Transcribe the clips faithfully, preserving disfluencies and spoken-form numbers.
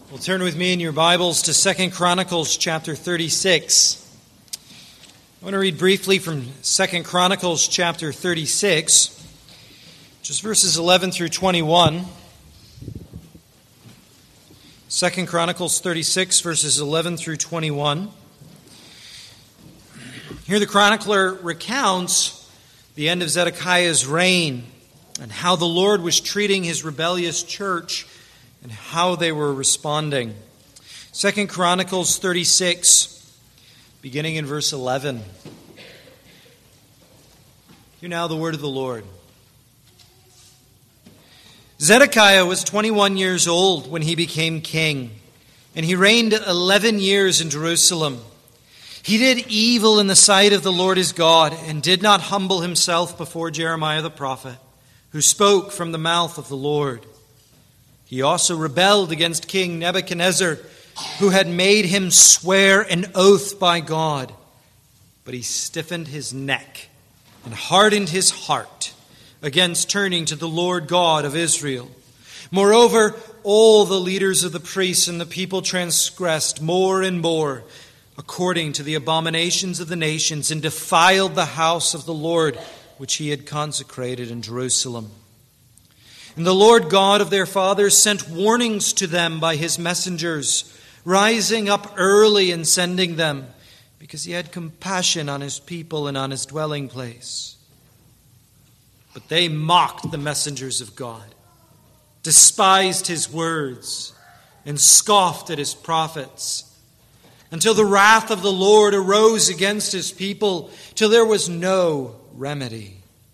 Well, turn with me in your Bibles to Second Chronicles chapter thirty-six. I want to read briefly from Second Chronicles chapter thirty-six, just verses eleven through twenty-one. Second Chronicles thirty-six, verses eleven through twenty-one. Here the chronicler recounts the end of Zedekiah's reign and how the Lord was treating his rebellious church and how they were responding. Second Chronicles thirty-six, beginning in verse eleven. Hear now the word of the Lord. Zedekiah was twenty-one years old when he became king, and he reigned eleven years in Jerusalem. He did evil in the sight of the Lord his God, and did not humble himself before Jeremiah the prophet, who spoke from the mouth of the Lord. He also rebelled against King Nebuchadnezzar, who had made him swear an oath by God. But he stiffened his neck and hardened his heart against turning to the Lord God of Israel. Moreover, all the leaders of the priests and the people transgressed more and more according to the abominations of the nations, and defiled the house of the Lord, which he had consecrated in Jerusalem. And the Lord God of their fathers sent warnings to them by his messengers, rising up early and sending them, because he had compassion on his people and on his dwelling place. But they mocked the messengers of God, despised his words, and scoffed at his prophets, until the wrath of the Lord arose against his people, till there was no remedy.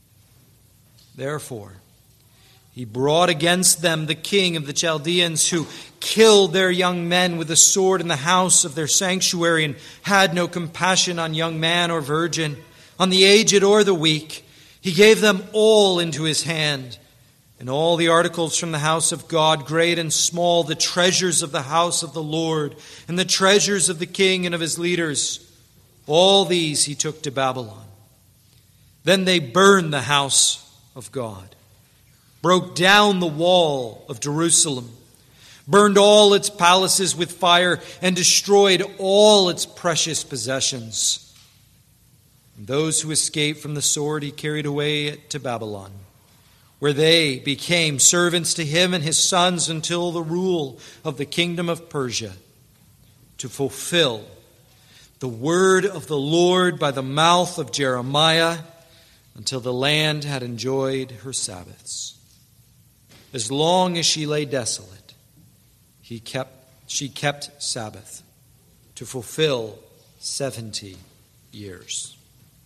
Therefore, he brought against them the king of the Chaldeans, who killed their young men with the sword in the house of their sanctuary, and had no compassion on young man or virgin, on the aged or the weak. He gave them all into his hand, and all the articles from the house of God, great and small, the treasures of the house of the Lord, and the treasures of the king and of his leaders, all these he took to Babylon. Then they burned the house of God, broke down the wall of Jerusalem, burned all its palaces with fire, and destroyed all its precious possessions. And those who escaped from the sword he carried away to Babylon, where they became servants to him and his sons until the rule of the kingdom of Persia, to fulfill the word of the Lord by the mouth of Jeremiah, until the land had enjoyed her Sabbaths. As long as she lay desolate, he kept, she kept Sabbath to fulfill seventy years.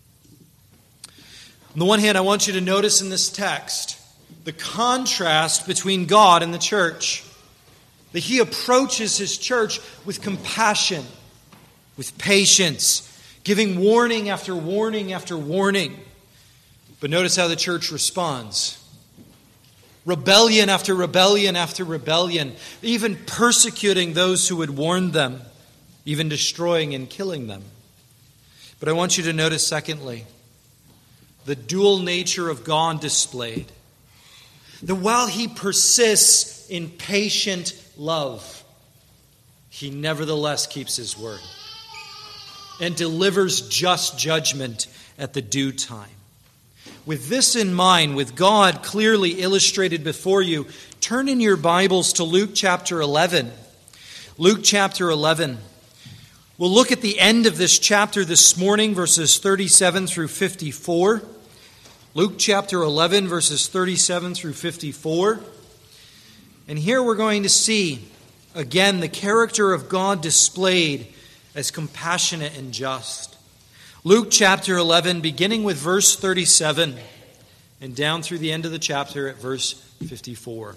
On the one hand, I want you to notice in this text the contrast between God and the church. That he approaches his church with compassion, with patience, giving warning after warning after warning. But notice how the church responds. Rebellion after rebellion after rebellion, even persecuting those who had warned them, even destroying and killing them. But I want you to notice, secondly, the dual nature of God displayed. That while he persists in patient love, he nevertheless keeps his word and delivers just judgment at the due time. With this in mind, with God clearly illustrated before you, turn in your Bibles to Luke chapter eleven. Luke chapter eleven. We'll look at the end of this chapter this morning, verses thirty-seven through fifty-four. Luke chapter eleven, verses thirty-seven through fifty-four. And here we're going to see, again, the character of God displayed as compassionate and just. Luke chapter eleven, beginning with verse thirty-seven, and down through the end of the chapter at verse fifty-four.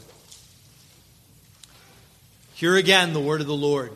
Hear again the word of the Lord.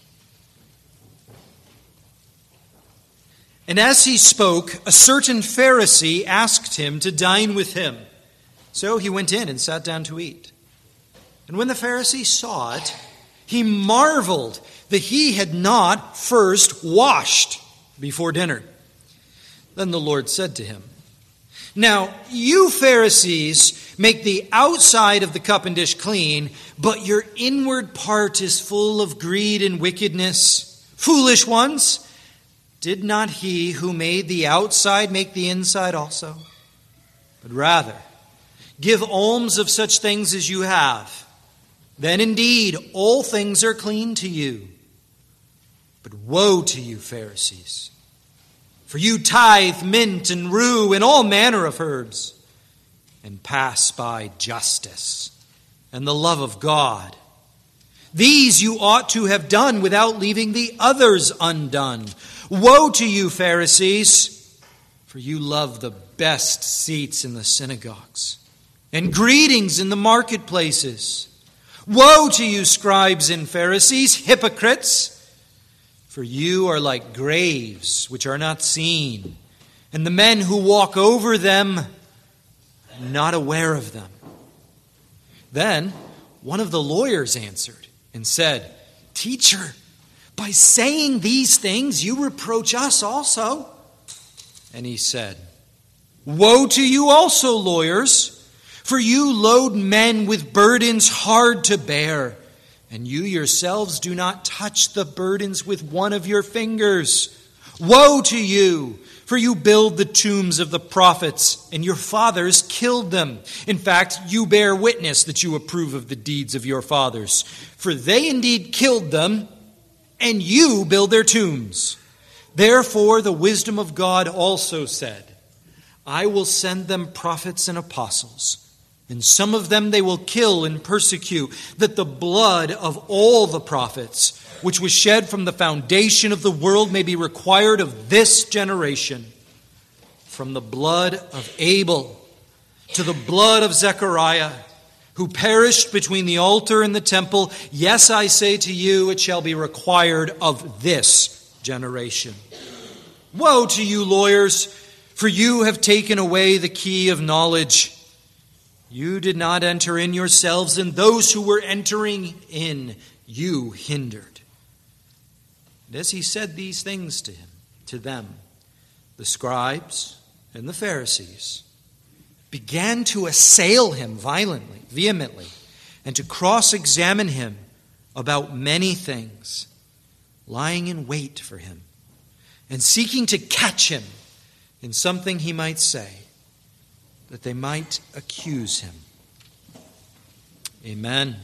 And as he spoke, a certain Pharisee asked him to dine with him. So he went in and sat down to eat. And when the Pharisee saw it, he marveled that he had not first washed before dinner. Then the Lord said to him, Now, you Pharisees make the outside of the cup and dish clean, but your inward part is full of greed and wickedness. Foolish ones, did not he who made the outside make the inside also? But rather, give alms of such things as you have. Then indeed all things are clean to you. But woe to you, Pharisees! For you tithe mint and rue and all manner of herbs, and pass by justice and the love of God. These you ought to have done without leaving the others undone. Woe to you, Pharisees! For you love the best seats in the synagogues and greetings in the marketplaces. Woe to you, scribes and Pharisees, hypocrites! For you are like graves which are not seen, and the men who walk over them are not aware of them. Then one of the lawyers answered and said, Teacher, by saying these things you reproach us also. And he said, Woe to you also, lawyers, for you load men with burdens hard to bear, and you yourselves do not touch the burdens with one of your fingers. Woe to you, for you build the tombs of the prophets, and your fathers killed them. In fact, you bear witness that you approve of the deeds of your fathers. For they indeed killed them, and you build their tombs. Therefore the wisdom of God also said, I will send them prophets and apostles, and some of them they will kill and persecute, that the blood of all the prophets, which was shed from the foundation of the world, may be required of this generation. From the blood of Abel to the blood of Zechariah, who perished between the altar and the temple, yes, I say to you, it shall be required of this generation. Woe to you, lawyers, for you have taken away the key of knowledge. You did not enter in yourselves, and those who were entering in you hindered. And as he said these things to him, to them, the scribes and the Pharisees began to assail him violently, vehemently, and to cross-examine him about many things, lying in wait for him, and seeking to catch him in something he might say, that they might accuse him. Amen.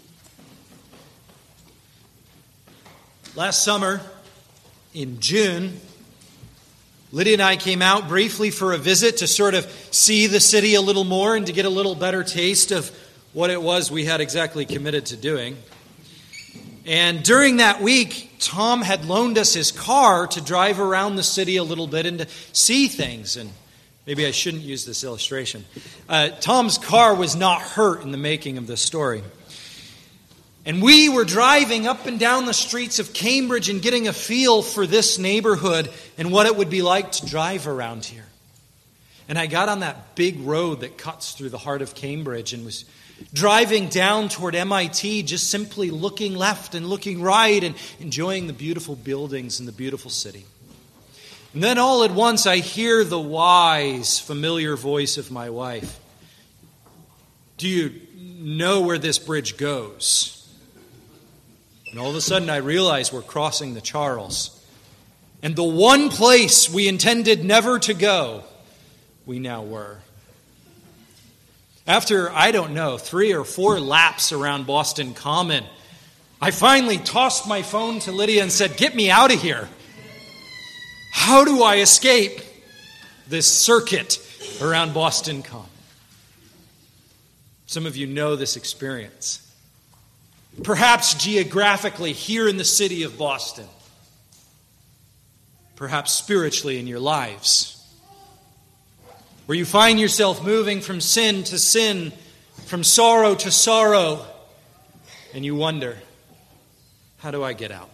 Last summer, in June, Lydia and I came out briefly for a visit to sort of see the city a little more and to get a little better taste of what it was we had exactly committed to doing. And during that week, Tom had loaned us his car to drive around the city a little bit and to see things. And maybe I shouldn't use this illustration. Uh, Tom's car was not hurt in the making of this story. And we were driving up and down the streets of Cambridge and getting a feel for this neighborhood and what it would be like to drive around here. And I got on that big road that cuts through the heart of Cambridge and was driving down toward M I T, just simply looking left and looking right and enjoying the beautiful buildings and the beautiful city. And then all at once I hear the wise, familiar voice of my wife. Do you know where this bridge goes? And all of a sudden I realize we're crossing the Charles. And the one place we intended never to go, we now were. After, I don't know, three or four laps around Boston Common, I finally tossed my phone to Lydia and said, "Get me out of here. How do I escape this circuit around Boston Common?" Some of you know this experience. Perhaps geographically here in the city of Boston. Perhaps spiritually in your lives, where you find yourself moving from sin to sin, from sorrow to sorrow, and you wonder, how do I get out?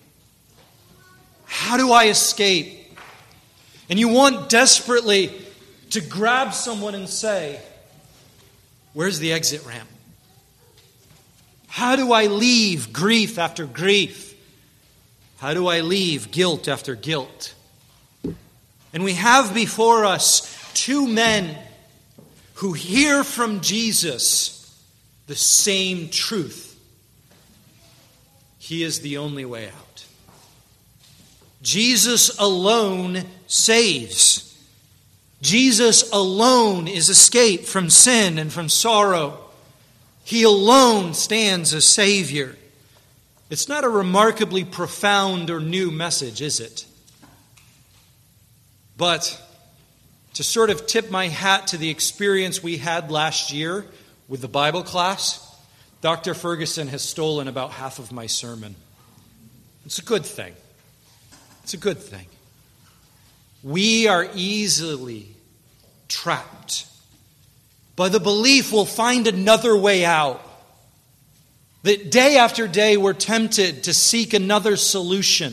How do I escape? And you want desperately to grab someone and say, where's the exit ramp? How do I leave grief after grief? How do I leave guilt after guilt? And we have before us two men who hear from Jesus the same truth. He is the only way out. Jesus alone saves. Jesus alone is escape from sin and from sorrow. He alone stands as Savior. It's not a remarkably profound or new message, is it? But to sort of tip my hat to the experience we had last year with the Bible class, Doctor Ferguson has stolen about half of my sermon. It's a good thing. It's a good thing. We are easily trapped by the belief we'll find another way out. That day after day we're tempted to seek another solution.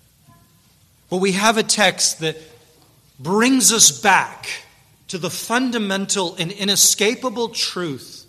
But we have a text that brings us back to the fundamental and inescapable truth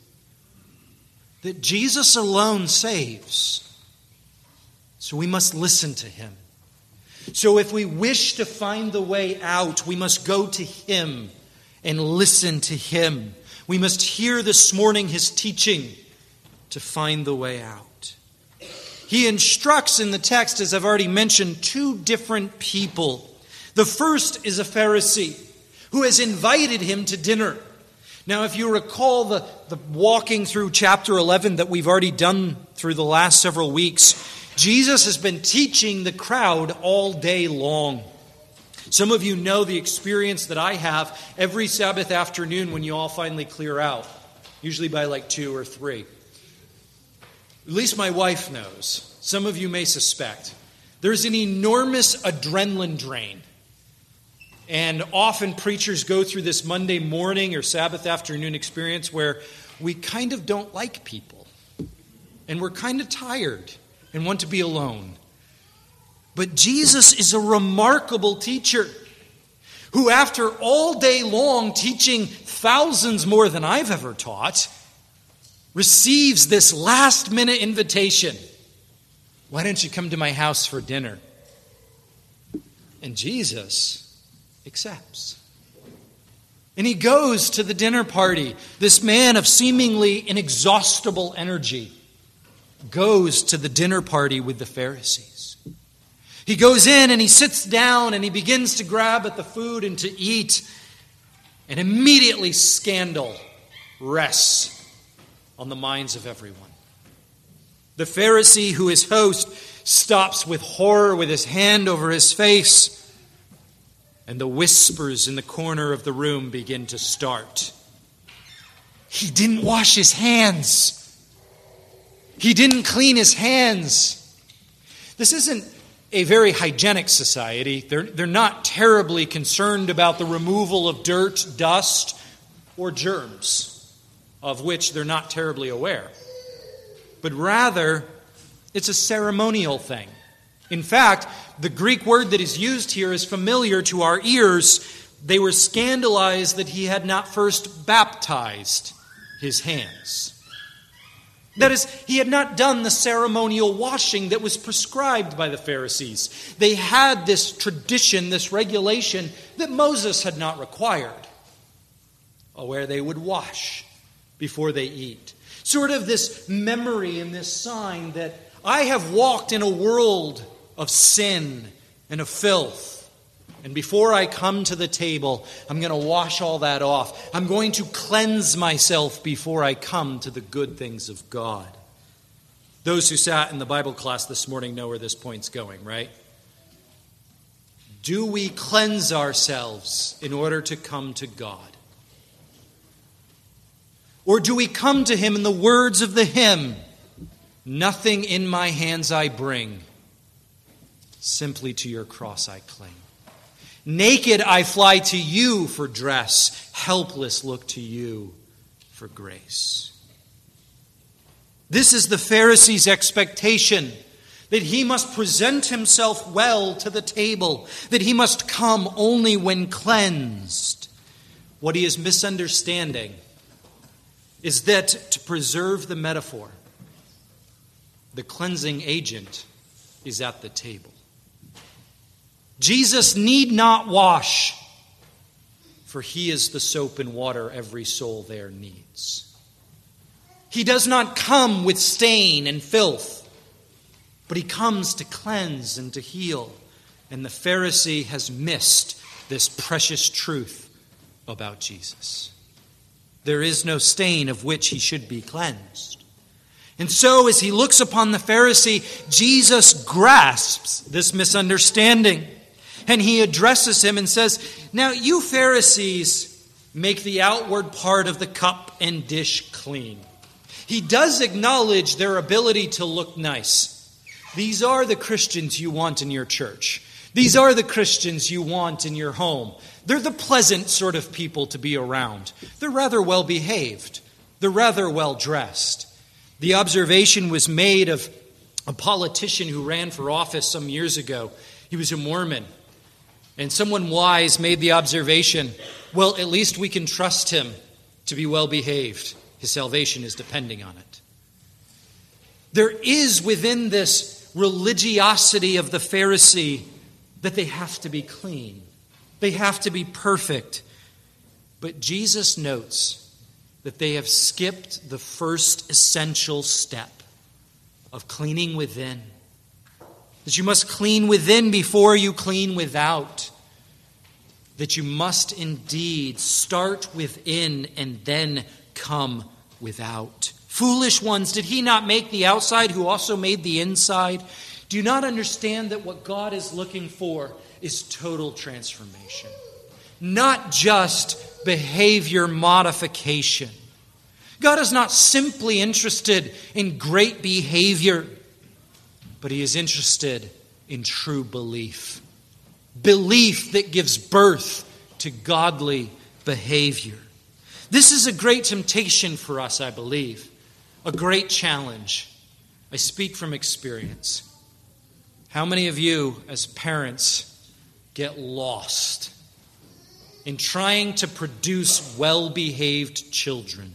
that Jesus alone saves. So we must listen to Him. So if we wish to find the way out, we must go to Him and listen to Him. We must hear this morning His teaching to find the way out. He instructs in the text, as I've already mentioned, two different people. The first is a Pharisee who has invited Him to dinner. Now, if you recall the, the walking through chapter eleven that we've already done through the last several weeks, Jesus has been teaching the crowd all day long. Some of you know the experience that I have every Sabbath afternoon when you all finally clear out, usually by like two or three. At least my wife knows. Some of you may suspect. There's an enormous adrenaline drain. And often preachers go through this Monday morning or Sabbath afternoon experience where we kind of don't like people. And we're kind of tired and want to be alone. But Jesus is a remarkable teacher who, after all day long teaching thousands more than I've ever taught, receives this last-minute invitation. Why don't you come to my house for dinner? And Jesus accepts. And he goes to the dinner party. This man of seemingly inexhaustible energy goes to the dinner party with the Pharisees. He goes in and he sits down and he begins to grab at the food and to eat. And immediately scandal rests on the minds of everyone. The Pharisee, who is host, stops with horror with his hand over his face. And the whispers in the corner of the room begin to start. He didn't wash his hands. He didn't clean his hands. This isn't a very hygienic society. They're, they're not terribly concerned about the removal of dirt, dust, or germs, of which they're not terribly aware. But rather, it's a ceremonial thing. In fact, the Greek word that is used here is familiar to our ears. They were scandalized that he had not first baptized his hands. That is, he had not done the ceremonial washing that was prescribed by the Pharisees. They had this tradition, this regulation that Moses had not required, where they would wash before they eat. Sort of this memory and this sign that I have walked in a world of sin and of filth. And before I come to the table, I'm going to wash all that off. I'm going to cleanse myself before I come to the good things of God. Those who sat in the Bible class this morning know where this point's going, right? Do we cleanse ourselves in order to come to God? Or do we come to Him in the words of the hymn, nothing in my hands I bring, simply to your cross I cling. Naked I fly to you for dress, helpless look to you for grace. This is the Pharisee's expectation, that he must present himself well to the table, that he must come only when cleansed. What he is misunderstanding is that to preserve the metaphor, the cleansing agent is at the table. Jesus need not wash, for he is the soap and water every soul there needs. He does not come with stain and filth, but he comes to cleanse and to heal. And the Pharisee has missed this precious truth about Jesus. There is no stain of which he should be cleansed. And so as he looks upon the Pharisee, Jesus grasps this misunderstanding. And he addresses him and says, "Now you Pharisees make the outward part of the cup and dish clean." He does acknowledge their ability to look nice. These are the Christians you want in your church. These are the Christians you want in your home. They're the pleasant sort of people to be around. They're rather well behaved. They're rather well dressed. The observation was made of a politician who ran for office some years ago. He was a Mormon. And someone wise made the observation, well, at least we can trust him to be well behaved. His salvation is depending on it. There is within this religiosity of the Pharisee that they have to be clean. They have to be perfect. But Jesus notes that they have skipped the first essential step of cleaning within. That you must clean within before you clean without. That you must indeed start within and then come without. Foolish ones, did he not make the outside who also made the inside? Do you not understand that what God is looking for is total transformation? Not just behavior modification. God is not simply interested in great behavior, but he is interested in true belief. Belief that gives birth to godly behavior. This is a great temptation for us, I believe. A great challenge. I speak from experience. How many of you, as parents, get lost in trying to produce well-behaved children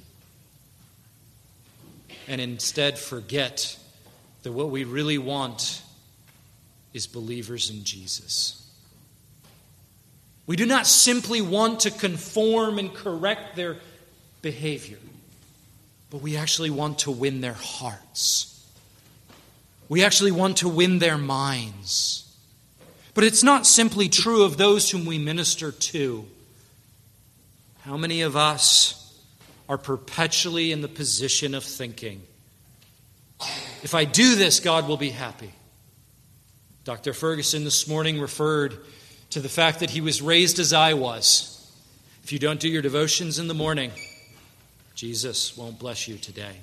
and instead forget that what we really want is believers in Jesus? We do not simply want to conform and correct their behavior, but we actually want to win their hearts. We actually want to win their minds. But it's not simply true of those whom we minister to. How many of us are perpetually in the position of thinking, if I do this, God will be happy? Doctor Ferguson this morning referred to the fact that he was raised as I was. If you don't do your devotions in the morning, Jesus won't bless you today.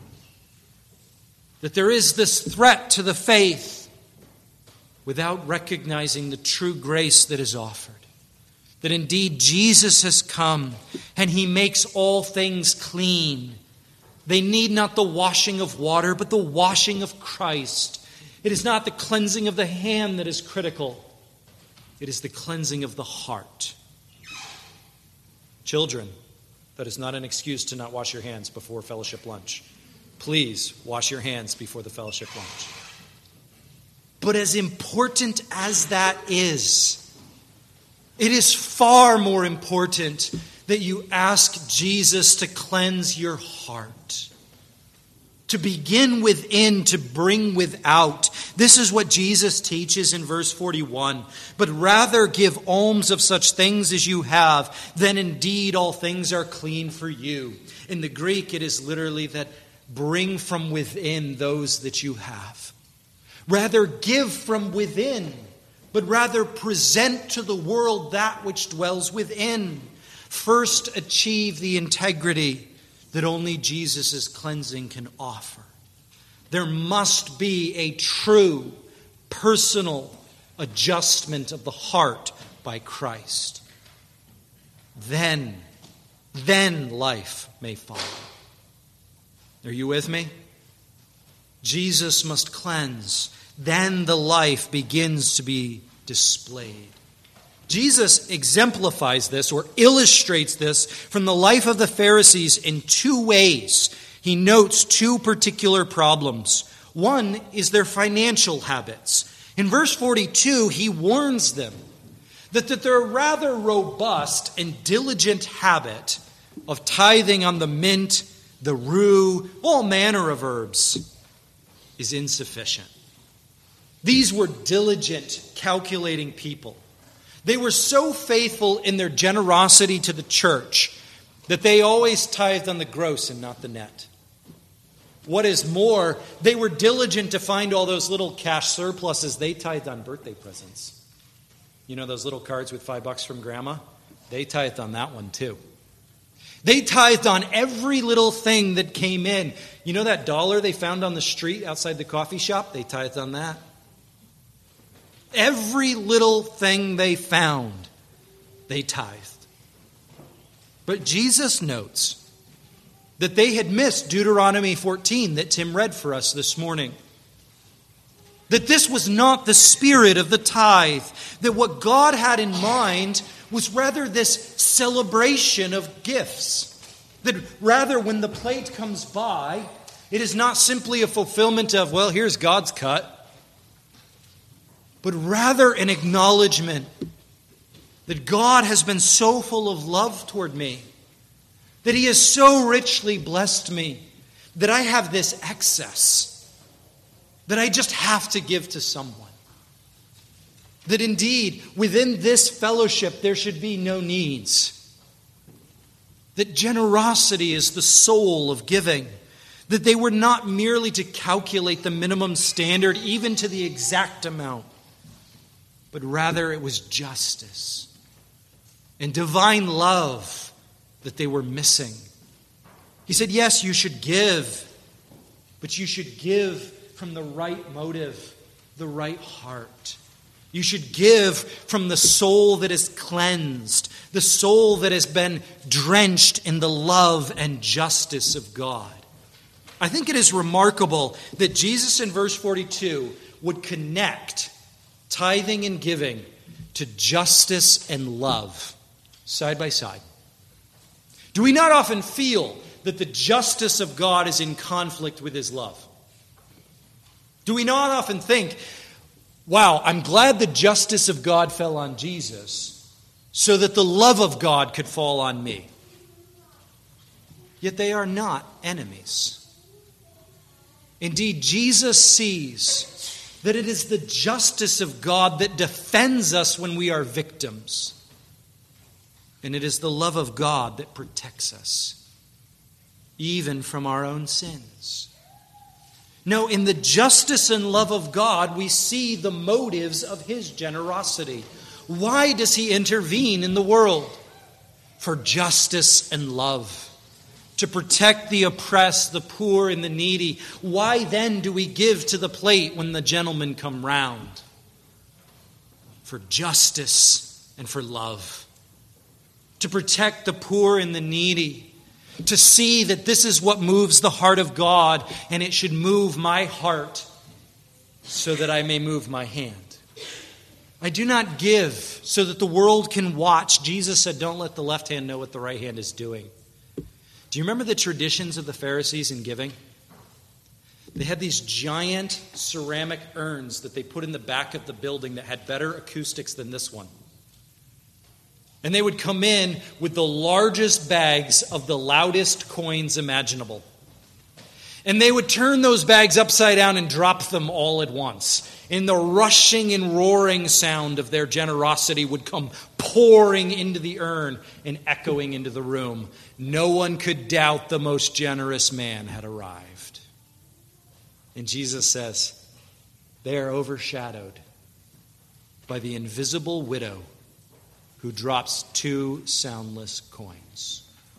That there is this threat to the faith without recognizing the true grace that is offered. That indeed Jesus has come and he makes all things clean. They need not the washing of water, but the washing of Christ. It is not the cleansing of the hand that is critical. It is the cleansing of the heart. Children, that is not an excuse to not wash your hands before fellowship lunch. Please wash your hands before the fellowship lunch. But as important as that is, it is far more important that you ask Jesus to cleanse your heart. To begin within, to bring without. This is what Jesus teaches in verse forty-one. But rather give alms of such things as you have, then indeed all things are clean for you. In the Greek, it is literally that bring from within those that you have. Rather give from within, but rather present to the world that which dwells within. First achieve the integrity that only Jesus' cleansing can offer. There must be a true, personal adjustment of the heart by Christ. Then, then life may follow. Are you with me? Jesus must cleanse. Then the life begins to be displayed. Jesus exemplifies this or illustrates this from the life of the Pharisees in two ways. He notes two particular problems. One is their financial habits. In verse forty-two, he warns them that, that their rather robust and diligent habit of tithing on the mint, the rue, all manner of herbs is insufficient. These were diligent, calculating people. They were so faithful in their generosity to the church that they always tithed on the gross and not the net. What is more, they were diligent to find all those little cash surpluses. They tithed on birthday presents. You know those little cards with five bucks from grandma? They tithed on that one too. They tithed on every little thing that came in. You know that dollar they found on the street outside the coffee shop? They tithed on that. Every little thing they found, they tithed. But Jesus notes that they had missed Deuteronomy fourteen that Tim read for us this morning. That this was not the spirit of the tithe. That what God had in mind was rather this celebration of gifts. That rather when the plate comes by, it is not simply a fulfillment of, well, here's God's cut. But rather an acknowledgement that God has been so full of love toward me, that He has so richly blessed me, that I have this excess, that I just have to give to someone. That indeed, within this fellowship, there should be no needs. That generosity is the soul of giving. That they were not merely to calculate the minimum standard, even to the exact amount, but rather it was justice and divine love that they were missing. He said, yes, you should give, but you should give from the right motive, the right heart. You should give from the soul that is cleansed, the soul that has been drenched in the love and justice of God. I think it is remarkable that Jesus in verse forty-two would connect tithing and giving to justice and love side by side. Do we not often feel that the justice of God is in conflict with His love? Do we not often think, wow, I'm glad the justice of God fell on Jesus so that the love of God could fall on me? Yet they are not enemies. Indeed, Jesus sees that it is the justice of God that defends us when we are victims. And it is the love of God that protects us, even from our own sins. No, in the justice and love of God, we see the motives of His generosity. Why does He intervene in the world? For justice and love. To protect the oppressed, the poor, and the needy. Why then do we give to the plate when the gentlemen come round? For justice and for love. To protect the poor and the needy. To see that this is what moves the heart of God, and it should move my heart so that I may move my hand. I do not give so that the world can watch. Jesus said, don't let the left hand know what the right hand is doing. Do you remember the traditions of the Pharisees in giving? They had these giant ceramic urns that they put in the back of the building that had better acoustics than this one. And they would come in with the largest bags of the loudest coins imaginable. And they would turn those bags upside down and drop them all at once. And the rushing and roaring sound of their generosity would come pouring into the urn and echoing into the room. No one could doubt the most generous man had arrived. And Jesus says, they are overshadowed by the invisible widow who drops two soundless coins.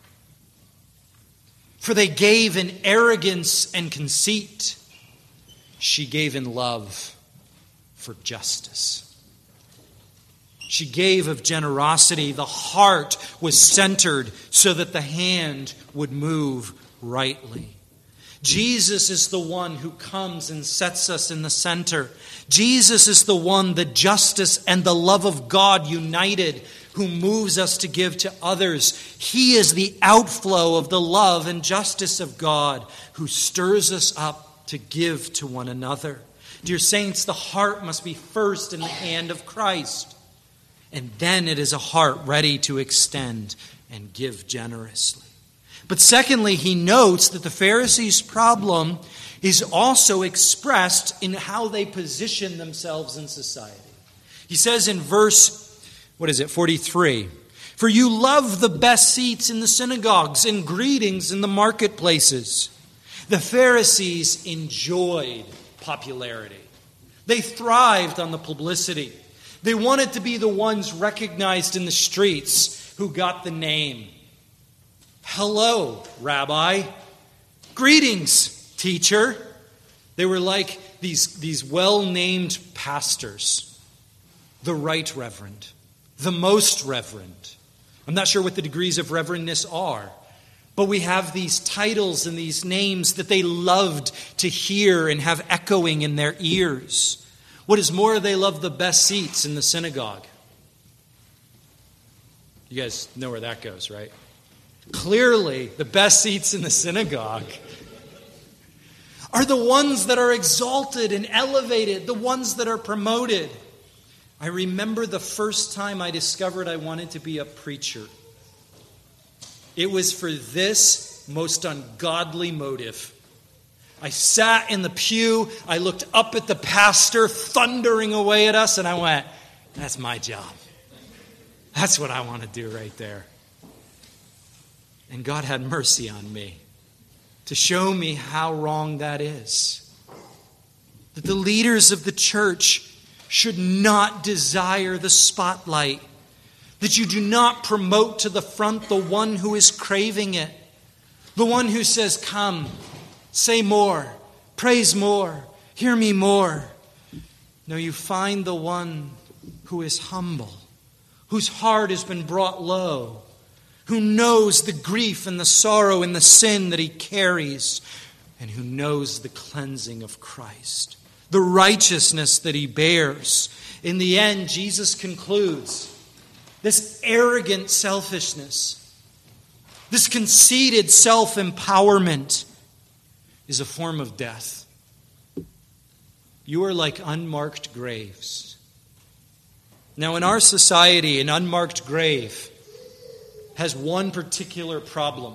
For they gave in arrogance and conceit. She gave in love for justice. She gave of generosity. The heart was centered so that the hand would move rightly. Jesus is the one who comes and sets us in the center. Jesus is the one, the justice and the love of God united, who moves us to give to others. He is the outflow of the love and justice of God, who stirs us up to give to one another. Dear saints, the heart must be first in the hand of Christ. And then it is a heart ready to extend and give generously. But secondly, he notes that the Pharisees' problem is also expressed in how they position themselves in society. He says in verse, what is it, forty-three, "For you love the best seats in the synagogues and greetings in the marketplaces." The Pharisees enjoyed popularity. They thrived on the publicity. They wanted to be the ones recognized in the streets who got the name. "Hello, Rabbi." "Greetings, teacher." They were like these, these well-named pastors. The Right Reverend, the Most Reverend. I'm not sure what the degrees of reverendness are, but we have these titles and these names that they loved to hear and have echoing in their ears. What is more, they loved the best seats in the synagogue. You guys know where that goes, right? Clearly, the best seats in the synagogue are the ones that are exalted and elevated, the ones that are promoted. I remember the first time I discovered I wanted to be a preacher. It was for this most ungodly motive. I sat in the pew, I looked up at the pastor thundering away at us, and I went, that's my job. That's what I want to do right there. And God had mercy on me to show me how wrong that is. That the leaders of the church should not desire the spotlight. That you do not promote to the front the one who is craving it. The one who says, come, say more, praise more, hear me more. No, you find the one who is humble, whose heart has been brought low, who knows the grief and the sorrow and the sin that he carries, and who knows the cleansing of Christ, the righteousness that he bears. In the end, Jesus concludes, this arrogant selfishness, this conceited self-empowerment is a form of death. You are like unmarked graves. Now, in our society, an unmarked grave has one particular problem.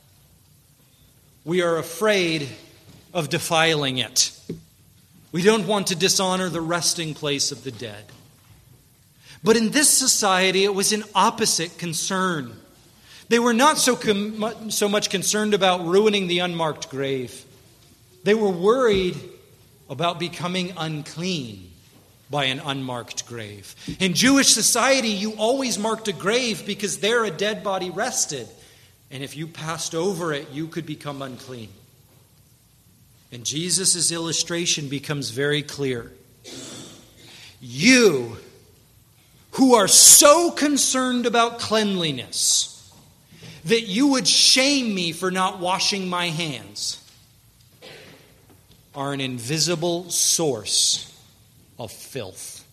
We are afraid of defiling it. We don't want to dishonor the resting place of the dead. But in this society, it was an opposite concern. They were not so, com- so much concerned about ruining the unmarked grave. They were worried about becoming unclean by an unmarked grave. In Jewish society, you always marked a grave because there a dead body rested. And if you passed over it, you could become unclean. And Jesus' illustration becomes very clear. You who are so concerned about cleanliness that you would shame me for not washing my hands are an invisible source of filth.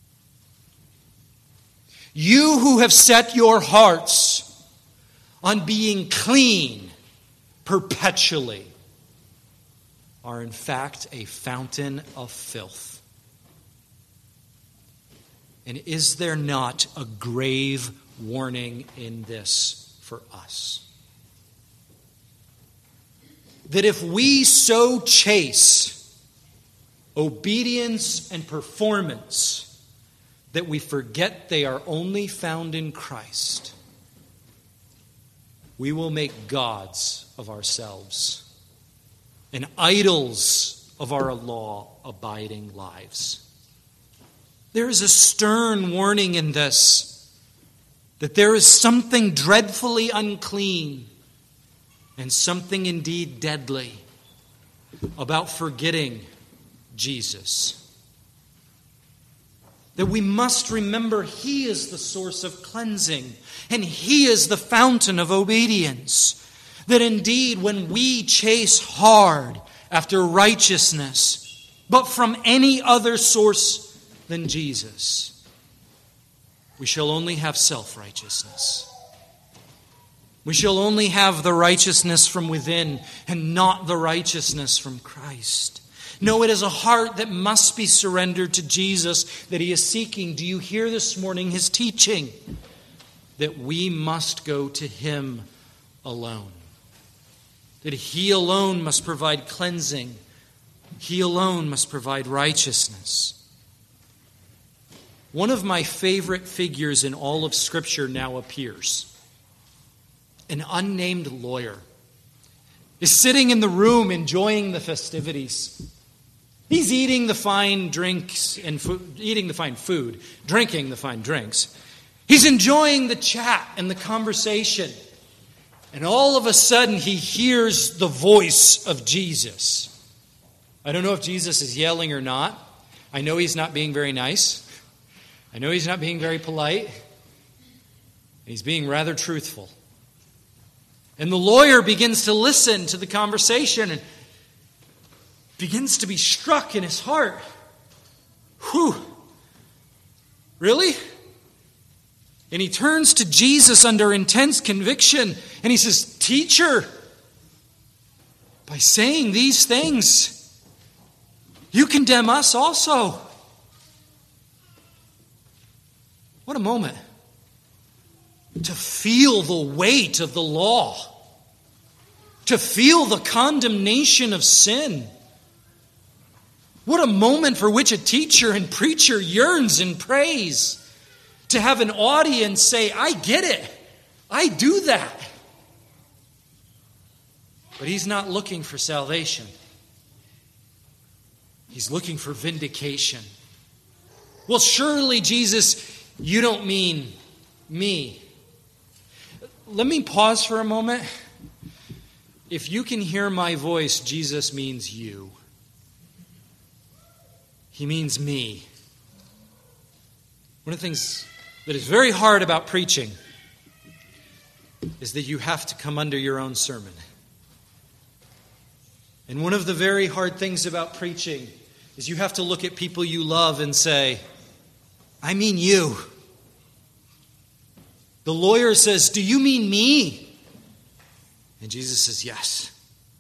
You who have set your hearts on being clean perpetually are in fact a fountain of filth. And is there not a grave warning in this for us? That if we so chase obedience and performance that we forget they are only found in Christ, we will make gods of ourselves and idols of our law-abiding lives. There is a stern warning in this, that there is something dreadfully unclean and something indeed deadly about forgetting Jesus. That we must remember He is the source of cleansing and He is the fountain of obedience. That indeed when we chase hard after righteousness, but from any other source than Jesus, we shall only have self-righteousness. We shall only have the righteousness from within and not the righteousness from Christ. No, it is a heart that must be surrendered to Jesus that he is seeking. Do you hear this morning his teaching? That we must go to him alone. That he alone must provide cleansing. He alone must provide righteousness. One of my favorite figures in all of Scripture now appears. An unnamed lawyer is sitting in the room enjoying the festivities. He's eating the fine drinks and food, eating the fine food, drinking the fine drinks. He's enjoying the chat and the conversation. And all of a sudden he hears the voice of Jesus. I don't know if Jesus is yelling or not. I know he's not being very nice. I know he's not being very polite. He's being rather truthful. And the lawyer begins to listen to the conversation and begins to be struck in his heart. Whew. Really? And he turns to Jesus under intense conviction and he says, "Teacher, by saying these things, you condemn us also." What a moment to feel the weight of the law, to feel the condemnation of sin. What a moment for which a teacher and preacher yearns and prays. To have an audience say, "I get it. I do that." But he's not looking for salvation. He's looking for vindication. Well, surely, Jesus, you don't mean me. Let me pause for a moment. If you can hear my voice, Jesus means you. He means me. One of the things that is very hard about preaching is that you have to come under your own sermon. And one of the very hard things about preaching is you have to look at people you love and say, "I mean you." The lawyer says, "Do you mean me?" And Jesus says, "Yes,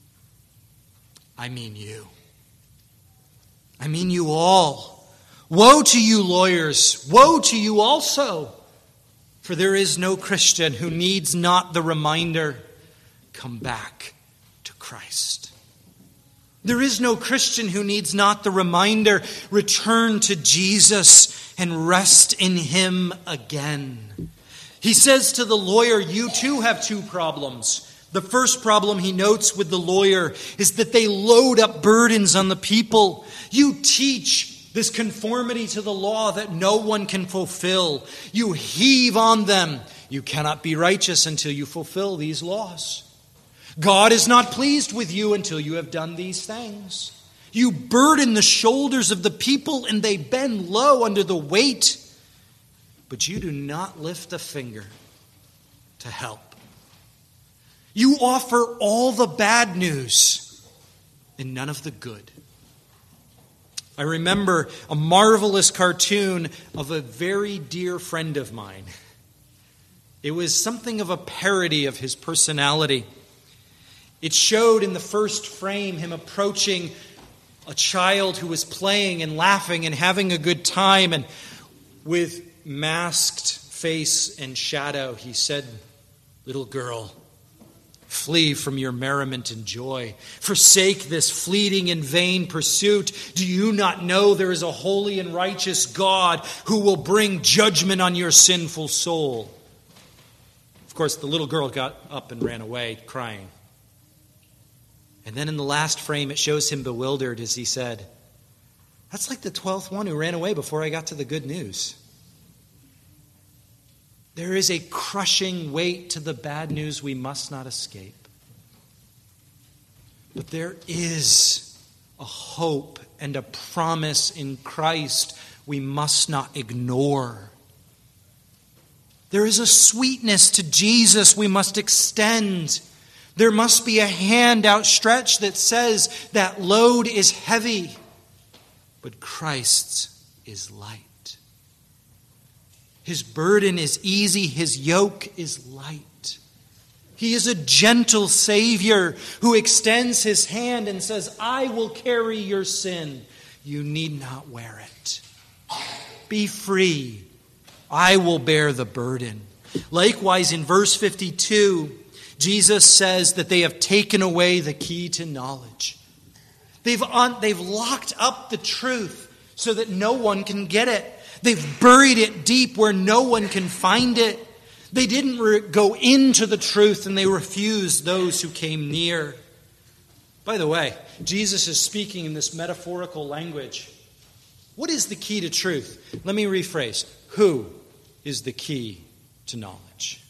I mean you. I mean you all. Woe to you, lawyers! Woe to you also! For there is no Christian who needs not the reminder, come back to Christ. There is no Christian who needs not the reminder, return to Jesus and rest in him again." He says to the lawyer, you too have two problems. The first problem he notes with the lawyer is that they load up burdens on the people. You teach this conformity to the law that no one can fulfill. You heave on them. You cannot be righteous until you fulfill these laws. God is not pleased with you until you have done these things. You burden the shoulders of the people and they bend low under the weight. But you do not lift a finger to help. You offer all the bad news and none of the good. I remember a marvelous cartoon of a very dear friend of mine. It was something of a parody of his personality. It showed in the first frame him approaching a child who was playing and laughing and having a good time, and with masked face and shadow, he said, "Little girl, flee from your merriment and joy. Forsake this fleeting and vain pursuit. Do you not know there is a holy and righteous God who will bring judgment on your sinful soul?" Of course, the little girl got up and ran away, crying. And then in the last frame, it shows him bewildered as he said, "That's like the twelfth one who ran away before I got to the good news." There is a crushing weight to the bad news we must not escape. But there is a hope and a promise in Christ we must not ignore. There is a sweetness to Jesus we must extend. There must be a hand outstretched that says that load is heavy, but Christ's is light. His burden is easy, his yoke is light. He is a gentle Savior who extends his hand and says, I will carry your sin. You need not wear it. Be free. I will bear the burden. Likewise, in verse fifty-two, Jesus says that they have taken away the key to knowledge. They've, un- they've locked up the truth so that no one can get it. They've buried it deep where no one can find it. They didn't re- go into the truth, and they refused those who came near. By the way, Jesus is speaking in this metaphorical language. What is the key to truth? Let me rephrase. Who is the key to knowledge?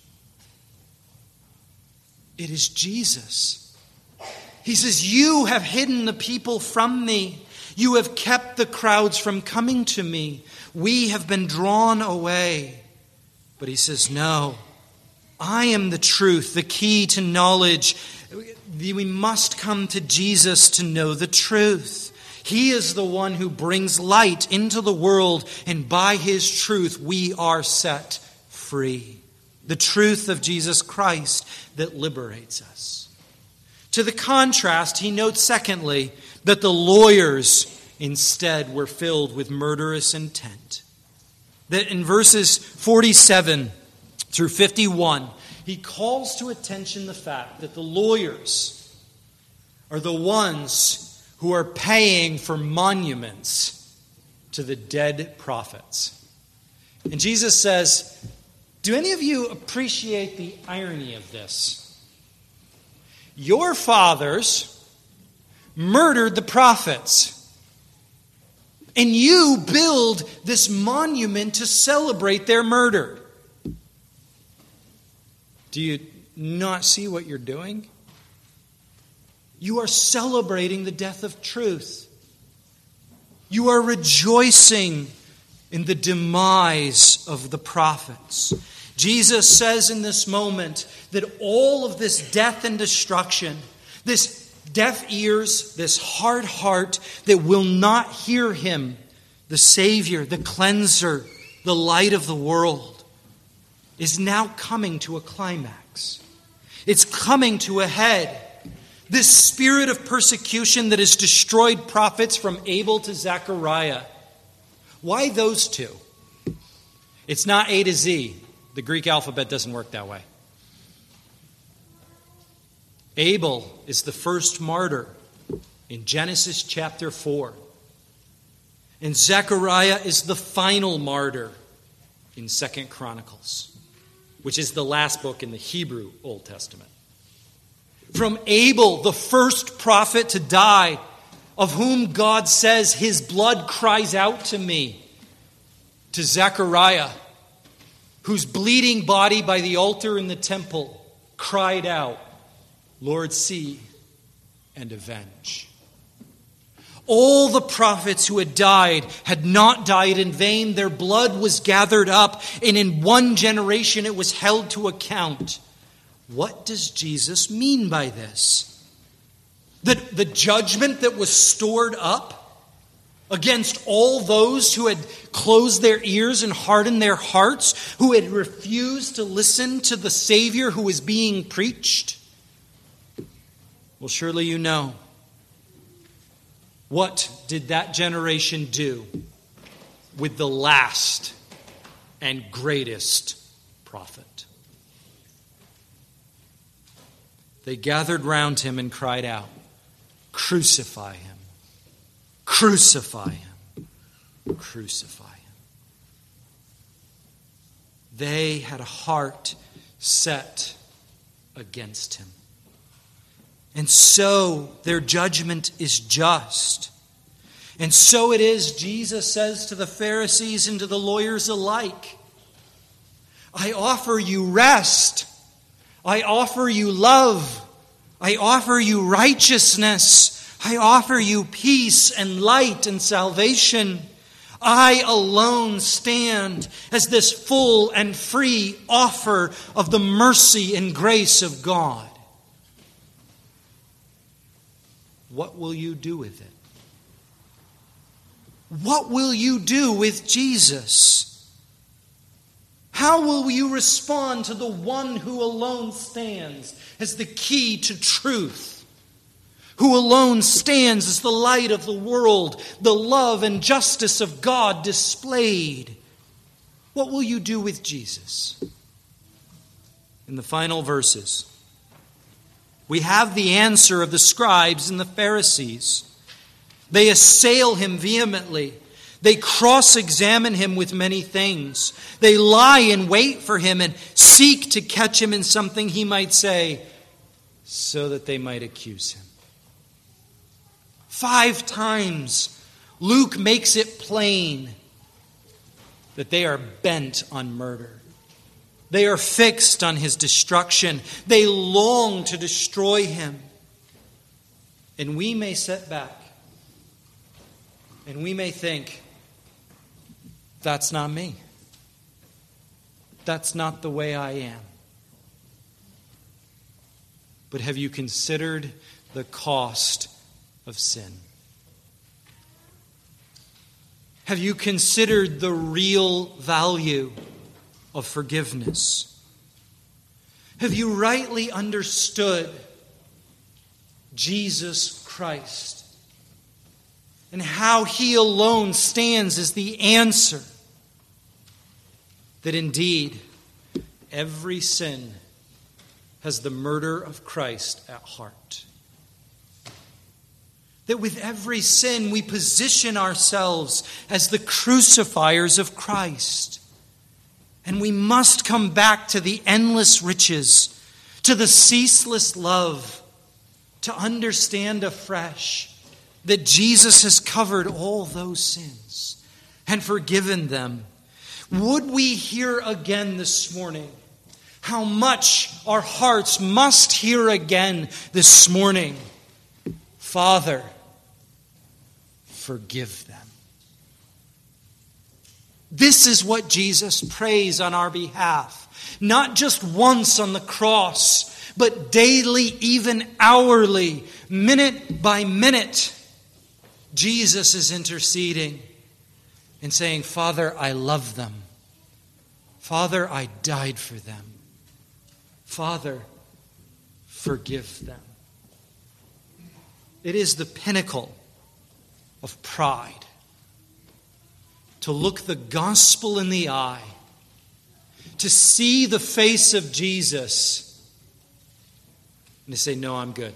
It is Jesus. He says, you have hidden the people from me. You have kept the crowds from coming to me. We have been drawn away. But he says, no, I am the truth, the key to knowledge. We must come to Jesus to know the truth. He is the one who brings light into the world, and by his truth we are set free. The truth of Jesus Christ that liberates us. To the contrast, he notes secondly that the lawyers instead were filled with murderous intent. That in verses forty-seven through fifty-one, he calls to attention the fact that the lawyers are the ones who are paying for monuments to the dead prophets. And Jesus says, do any of you appreciate the irony of this? Your fathers murdered the prophets, and you build this monument to celebrate their murder. Do you not see what you're doing? You are celebrating the death of truth. You are rejoicing in the demise of the prophets. Jesus says in this moment that all of this death and destruction, this deaf ears, this hard heart that will not hear him, the Savior, the cleanser, the light of the world, is now coming to a climax. It's coming to a head. This spirit of persecution that has destroyed prophets from Abel to Zechariah. Why those two? It's not A to Z. The Greek alphabet doesn't work that way. Abel is the first martyr in Genesis chapter four. And Zechariah is the final martyr in Second Chronicles, which is the last book in the Hebrew Old Testament. From Abel, the first prophet to die, of whom God says his blood cries out to me, to Zechariah, whose bleeding body by the altar in the temple cried out, Lord, see and avenge. All the prophets who had died had not died in vain. Their blood was gathered up, and in one generation it was held to account. What does Jesus mean by this? That the judgment that was stored up against all those who had closed their ears and hardened their hearts, who had refused to listen to the Savior who was being preached? Well, surely you know. What did that generation do with the last and greatest prophet? They gathered round him and cried out, crucify him, crucify him, crucify him. They had a heart set against him. And so their judgment is just. And so it is, Jesus says to the Pharisees and to the lawyers alike, I offer you rest. I offer you love. I offer you righteousness. I offer you peace and light and salvation. I alone stand as this full and free offer of the mercy and grace of God. What will you do with it? What will you do with Jesus? How will you respond to the one who alone stands as the key to truth? Who alone stands as the light of the world, the love and justice of God displayed? What will you do with Jesus? In the final verses, we have the answer of the scribes and the Pharisees. They assail him vehemently. They cross-examine him with many things. They lie in wait for him and seek to catch him in something he might say so that they might accuse him. Five times Luke makes it plain that they are bent on murder. They are fixed on his destruction. They long to destroy him. And we may sit back and we may think, that's not me. That's not the way I am. But have you considered the cost of sin? Have you considered the real value of forgiveness? Have you rightly understood Jesus Christ and how he alone stands as the answer that indeed every sin has the murder of Christ at heart? That with every sin we position ourselves as the crucifiers of Christ. And we must come back to the endless riches, to the ceaseless love, to understand afresh that Jesus has covered all those sins and forgiven them. Would we hear again this morning how much our hearts must hear again this morning? Father, forgive them. This is what Jesus prays on our behalf. Not just once on the cross, but daily, even hourly, minute by minute. Jesus is interceding and saying, Father, I love them. Father, I died for them. Father, forgive them. It is the pinnacle of pride to look the gospel in the eye, to see the face of Jesus, and to say, no, I'm good.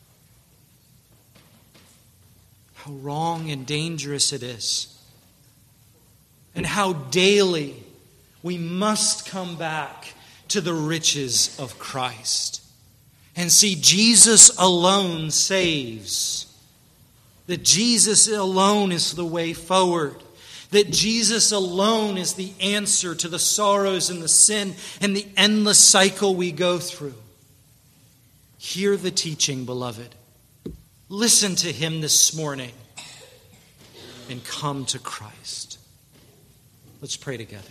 How wrong and dangerous it is. And how daily we must come back to the riches of Christ and see Jesus alone saves. That Jesus alone is the way forward. That Jesus alone is the answer to the sorrows and the sin and the endless cycle we go through. Hear the teaching, beloved. Listen to him this morning and come to Christ. Let's pray together.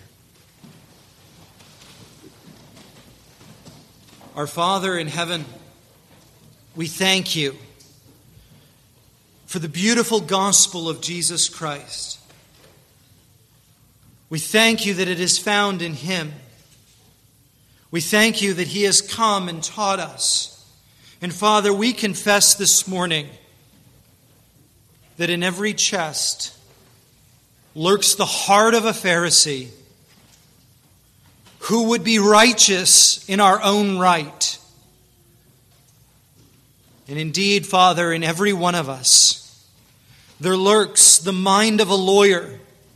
Our Father in heaven, we thank you for the beautiful gospel of Jesus Christ. We thank you that it is found in him. We thank you that he has come and taught us. And Father, we confess this morning that in every chest lurks the heart of a Pharisee who would be righteous in our own right. And indeed, Father, in every one of us, there lurks the mind of a lawyer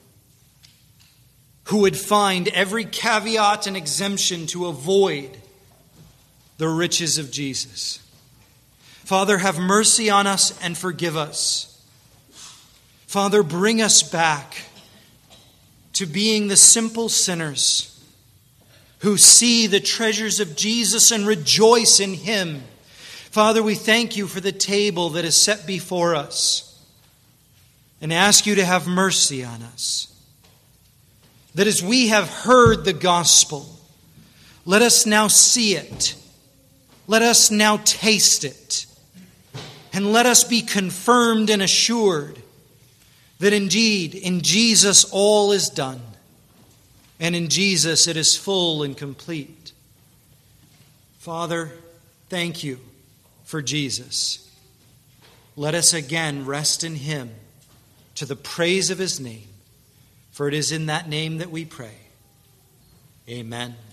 who would find every caveat and exemption to avoid the riches of Jesus. Father, have mercy on us and forgive us. Father, bring us back to being the simple sinners who see the treasures of Jesus and rejoice in him. Father, we thank you for the table that is set before us and ask you to have mercy on us. That as we have heard the gospel, let us now see it. Let us now taste it. And let us be confirmed and assured that indeed in Jesus all is done. And in Jesus it is full and complete. Father, thank you for Jesus. Let us again rest in him to the praise of his name. For it is in that name that we pray. Amen.